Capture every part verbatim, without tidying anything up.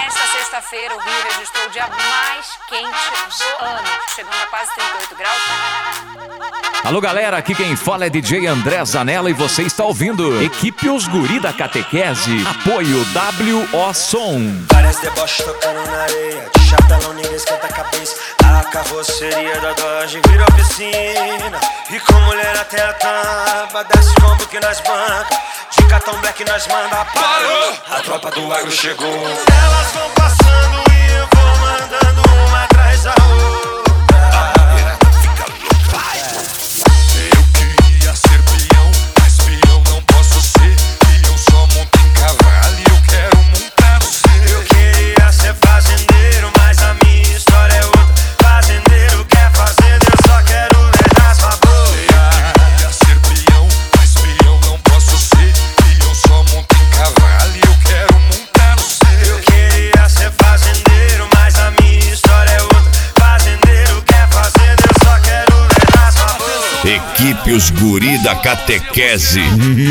Nesta sexta-feira, o Rio registrou o dia mais quente do ano, chegando a quase trinta e oito graus. Alô, galera, aqui quem fala é D J André Zanella e você está ouvindo Equipe Os Guri da Catequese. Apoio W O Som. Várias deboches tocando na areia, de chapelão ninguém esquenta a cabeça. A carroceria da Dodge virou piscina, e com mulher até a tampa, desce combo que nós banca, de cartão black nós manda. Parou, a tropa do agro chegou. Elas vão passando e eu vou mandando uma atrás da outra. Fica louco, vai. Eu queria ser peão, mas peão não posso ser. Peão só monta em cavalo e eu quero montar no seu. Eu queria ser fazendeiro, mas a minha história é outra. Fazendeiro quer fazenda, eu só quero ver na sua boca. Eu queria ser peão, mas peão não posso ser. Peão só monta em cavalo e eu quero montar no seu. Eu queria ser fazendeiro, mas a minha história é outra. Fazendeiro quer fazenda, eu só quero ver na sua boca. Equipe Os Guri da Catequese.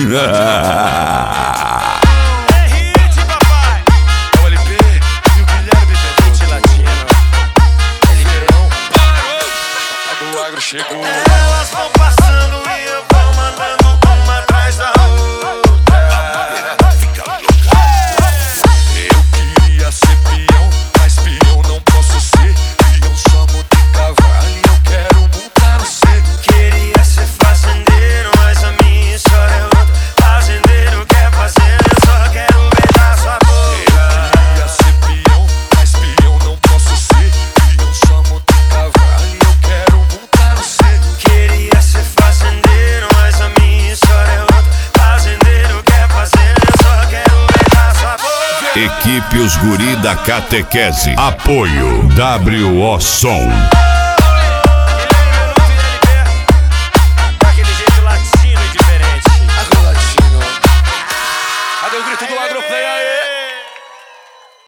Chegou. Elas vão passando e eu vou mandando uma atrás da outra. Fica louca. Eu queria ser peão, mas peão não posso ser. Peão só monta em cavalo e eu quero montar no cedo. Queria ser fazendeiro, mas a minha história é outra. Fazendeiro quer fazenda, eu só quero ver na sua boca. Eu queria ser peão, mas peão não posso ser. Peão só monta em cavalo e eu quero montar no cedo. Queria ser fazendeiro, mas a minha história é outra. Fazendeiro quer fazenda, eu só quero ver na sua boca. Equipe Os Guri da Catequese. Apoio W O Som.